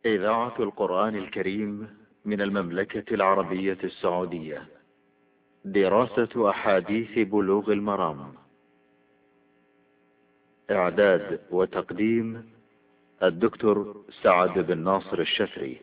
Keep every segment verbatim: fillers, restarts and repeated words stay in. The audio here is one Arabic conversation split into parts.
إذاعة القرآن الكريم من المملكة العربية السعودية. دراسة أحاديث بلوغ المرام. إعداد وتقديم الدكتور سعد بن ناصر الشفري.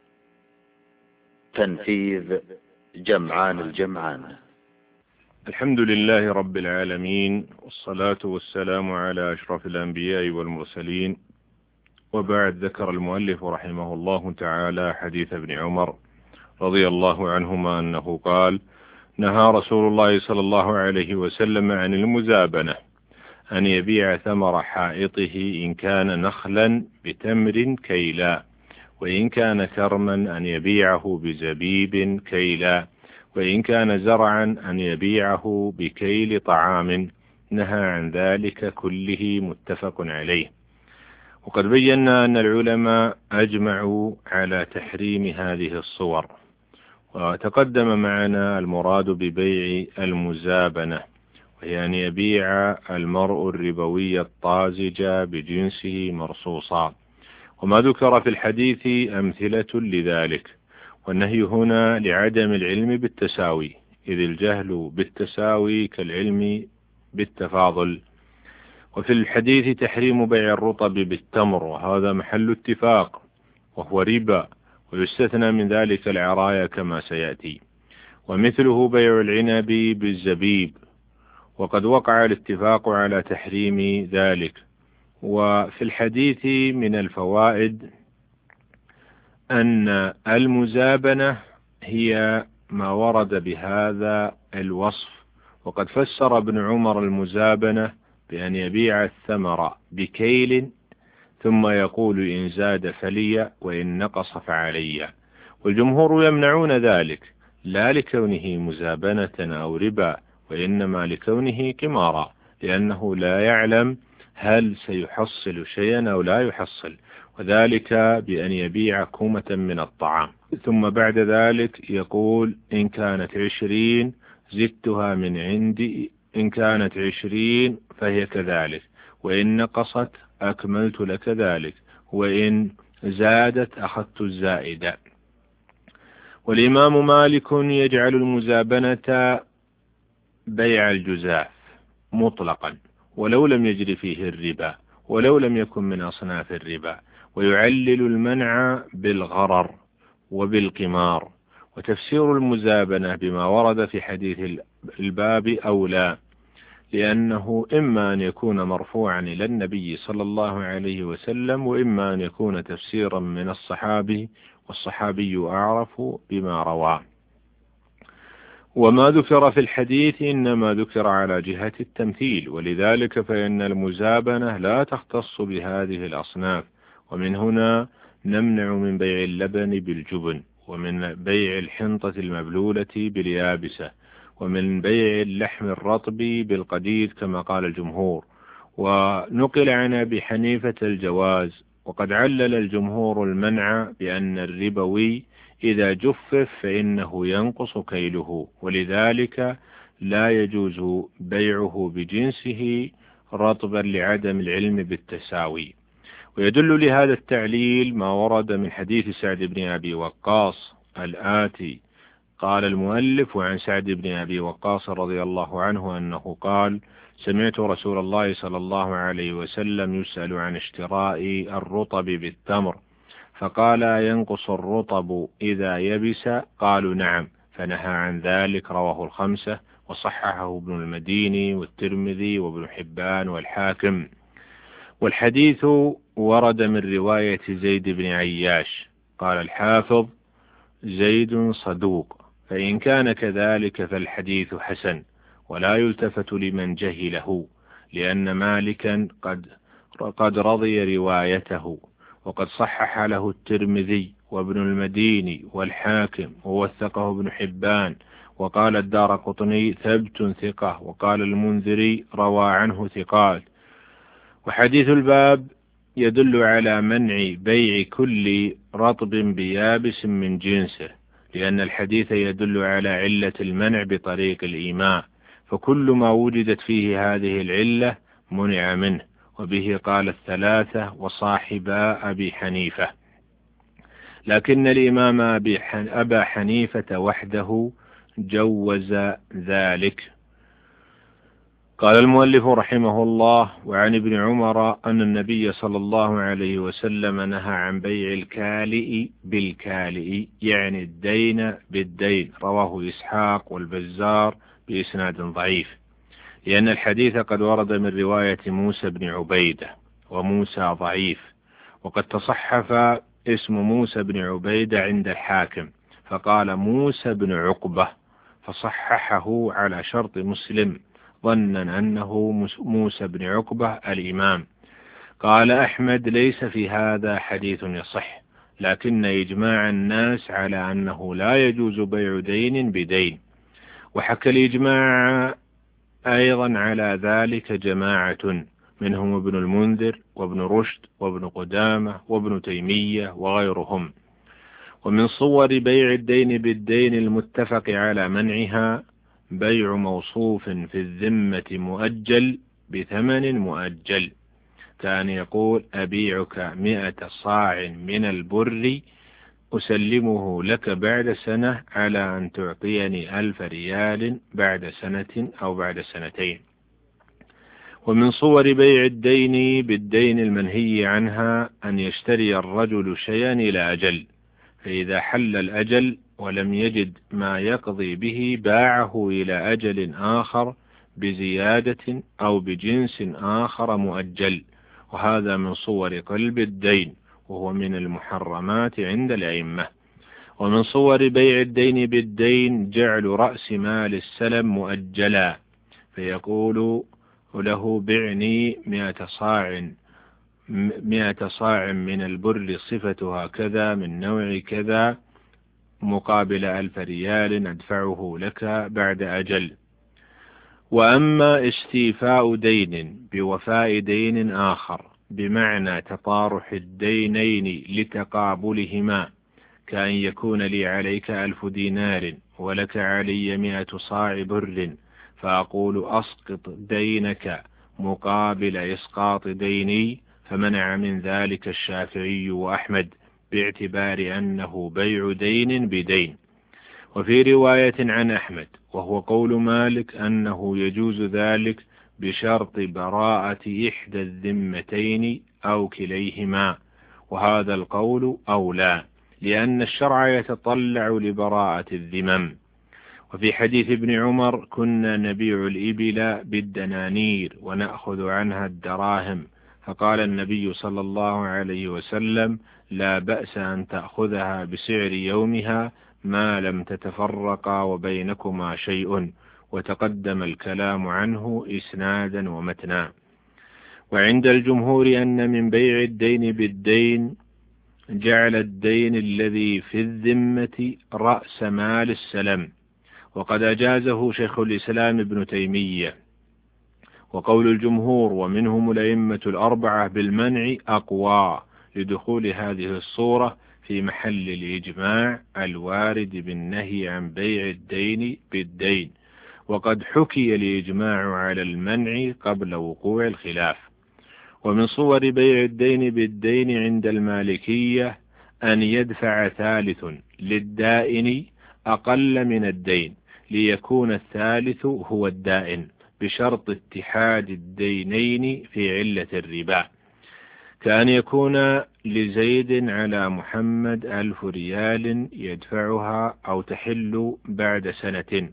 تنفيذ جمعان الجمعان. الحمد لله رب العالمين، والصلاة والسلام على أشرف الأنبياء والمرسلين. وبعد، ذكر المؤلف رحمه الله تعالى حديث ابن عمر رضي الله عنهما أنه قال: نهى رسول الله صلى الله عليه وسلم عن المزابنة، أن يبيع ثمر حائطه إن كان نخلا بتمر كيلا، وإن كان كرما أن يبيعه بزبيب كيلا، وإن كان زرعا أن يبيعه بكيل طعام. نهى عن ذلك كله، متفق عليه. وقد بينا أن العلماء أجمعوا على تحريم هذه الصور، وتقدم معنا المراد ببيع المزابنة، وهي أن يبيع المرء الربوي الطازج بجنسه مرصوصا، وما ذكر في الحديث أمثلة لذلك. والنهي هنا لعدم العلم بالتساوي، إذ الجهل بالتساوي كالعلم بالتفاضل. وفي الحديث تحريم بيع الرطب بالتمر، وهذا محل اتفاق وهو ربا، ويستثنى من ذلك العرايا كما سيأتي. ومثله بيع العنب بالزبيب، وقد وقع الاتفاق على تحريم ذلك. وفي الحديث من الفوائد أن المزابنة هي ما ورد بهذا الوصف، وقد فسر ابن عمر المزابنة بأن يبيع الثمر بكيل ثم يقول إن زاد فلي وإن نقص فعلي. والجمهور يمنعون ذلك، لا لكونه مزابنة أو ربا، وإنما لكونه قمارا، لأنه لا يعلم هل سيحصل شيئا أو لا يحصل، وذلك بأن يبيع كومة من الطعام ثم بعد ذلك يقول إن كانت عشرين زدتها من عندي، إن كانت عشرين فهي كذلك، وإن نقصت أكملت لك ذلك، وإن زادت أخذت الزائدة. والإمام مالك يجعل المزابنة بيع الجزاف مطلقا، ولو لم يجري فيه الربا، ولو لم يكن من أصناف الربا، ويعلل المنع بالغرر وبالقمار. وتفسير المزابنة بما ورد في حديث الباب أولى، لأنه إما أن يكون مرفوعا إلى النبي صلى الله عليه وسلم، وإما أن يكون تفسيرا من الصحابي، والصحابي أعرف بما رواه. وما ذكر في الحديث إنما ذكر على جهة التمثيل، ولذلك فإن المزابنة لا تختص بهذه الأصناف. ومن هنا نمنع من بيع اللبن بالجبن، ومن بيع الحنطة المبلولة باليابسة، ومن بيع اللحم الرطب بالقديد كما قال الجمهور. ونقل عن أبي حنيفة الجواز، وقد علل الجمهور المنع بأن الربوي إذا جفف فإنه ينقص كيله، ولذلك لا يجوز بيعه بجنسه رطبا لعدم العلم بالتساوي. ويدل لهذا التعليل ما ورد من حديث سعد بن أبي وقاص الآتي. قال المؤلف: وعن سعد بن أبي وقاص رضي الله عنه أنه قال: سمعت رسول الله صلى الله عليه وسلم يسأل عن اشتراء الرطب بالتمر، فقال: ينقص الرطب إذا يبس؟ قالوا: نعم. فنهى عن ذلك. رواه الخمسة، وصححه ابن المديني والترمذي وابن حبان والحاكم. والحديث ورد من رواية زيد بن عياش. قال الحافظ: زيد صدوق، فإن كان كذلك فالحديث حسن، ولا يلتفت لمن جهله، لأن مالكا قد قد رضي روايته، وقد صحح له الترمذي وابن المديني والحاكم، ووثقه ابن حبان. وقال الدارقطني: ثبت ثقة. وقال المنذري: روى عنه ثقات. وحديث الباب يدل على منع بيع كل رطب بيابس من جنسه، لأن الحديث يدل على علة المنع بطريق الإيماء، فكل ما وجدت فيه هذه العلة منع منه. وبه قال الثلاثة وصاحبا أبي حنيفة. لكن الإمام أبا حنيفة وحده جوز ذلك. قال المؤلف رحمه الله: وعن ابن عمر أن النبي صلى الله عليه وسلم نهى عن بيع الكالئ بالكالئ، يعني الدين بالدين. رواه إسحاق والبزار بإسناد ضعيف، لأن الحديث قد ورد من رواية موسى بن عبيدة، وموسى ضعيف. وقد تصحف اسم موسى بن عبيدة عند الحاكم فقال موسى بن عقبة، فصححه على شرط مسلم ظنا أنه موسى بن عقبة الإمام. قال أحمد: ليس في هذا حديث يصح، لكن إجماع الناس على أنه لا يجوز بيع دين بدين. وحكى الإجماع أيضا على ذلك جماعة منهم ابن المنذر وابن رشد وابن قدامة وابن تيمية وغيرهم. ومن صور بيع الدين بالدين المتفق على منعها بيع موصوف في الذمة مؤجل بثمن مؤجل، كان يقول: أبيعك مئة صاع من البر أسلمه لك بعد سنة على أن تعطيني ألف ريال بعد سنة أو بعد سنتين. ومن صور بيع الدين بالدين المنهي عنها أن يشتري الرجل شيئا إلى أجل، فإذا حل الأجل ولم يجد ما يقضي به باعه إلى أجل آخر بزيادة أو بجنس آخر مؤجل، وهذا من صور قلب الدين، وهو من المحرمات عند الأئمة. ومن صور بيع الدين بالدين جعل رأس مال السلم مؤجلا، فيقول له: بعني مئة صاع مئة صاع من البر صفتها كذا من نوع كذا مقابل ألف ريال أدفعه لك بعد أجل. وأما استيفاء دين بوفاء دين آخر بمعنى تطارح الدينين لتقابلهما، كأن يكون لي عليك ألف دينار ولك علي مئة صاع بر، فأقول: أسقط دينك مقابل إسقاط ديني، فمنع من ذلك الشافعي وأحمد باعتبار أنه بيع دين بدين. وفي رواية عن أحمد وهو قول مالك أنه يجوز ذلك بشرط براءة إحدى الذمتين أو كليهما، وهذا القول أولى، لأن الشرع يتطلع لبراءة الذمم. وفي حديث ابن عمر: كنا نبيع الإبل بالدنانير ونأخذ عنها الدراهم، فقال النبي صلى الله عليه وسلم: لا بأس أن تأخذها بسعر يومها ما لم تتفرقا وبينكما شيء، وتقدم الكلام عنه إسنادا ومتنا. وعند الجمهور أن من بيع الدين بالدين جعل الدين الذي في الذمة رأس مال السلم، وقد أجازه شيخ الإسلام ابن تيمية. وقول الجمهور ومنهم الأئمة الأربعة بالمنع أقوى لدخول هذه الصورة في محل الإجماع الوارد بالنهي عن بيع الدين بالدين، وقد حكي الإجماع على المنع قبل وقوع الخلاف. ومن صور بيع الدين بالدين عند المالكية أن يدفع ثالث للدائن أقل من الدين ليكون الثالث هو الدائن، بشرط اتحاد الدينين في علة الربا، كأن يكون لزيد على محمد ألف ريال يدفعها أو تحل بعد سنة،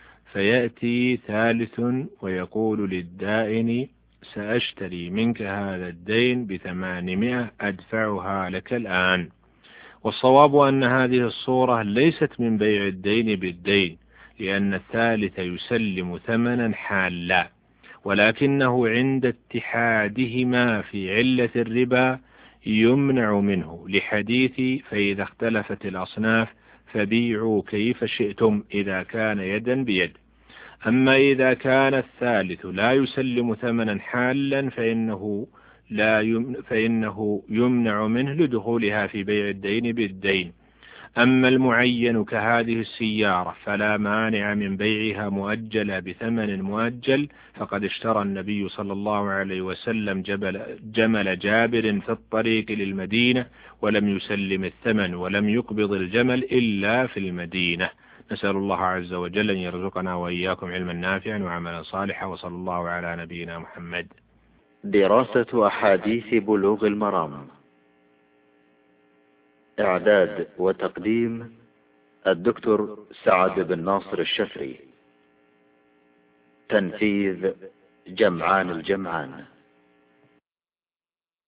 فيأتي ثالث ويقول للدائن: سأشتري منك هذا الدين بثمانمائة أدفعها لك الآن. والصواب أن هذه الصورة ليست من بيع الدين بالدين، لأن الثالث يسلم ثمنا حالا، ولكنه عند اتحادهما في علة الربا يمنع منه، لحديث: فإذا اختلفت الأصناف فبيعوا كيف شئتم إذا كان يدا بيد. أما إذا كان الثالث لا يسلم ثمنا حالا فإنه, لا يمنع فإنه يمنع منه لدخولها في بيع الدين بالدين. أما المعين كهذه السيارة فلا مانع من بيعها مؤجلة بثمن مؤجل، فقد اشترى النبي صلى الله عليه وسلم جبل جمل جابر في الطريق للمدينة ولم يسلم الثمن ولم يقبض الجمل إلا في المدينة. نسأل الله عز وجل أن يرزقنا وإياكم علما نافعا وعملا صالحا، وصلى الله على نبينا محمد. دراسة أحاديث بلوغ المرام. إعداد وتقديم الدكتور سعد بن ناصر الشفري. تنفيذ جمعان الجمعان.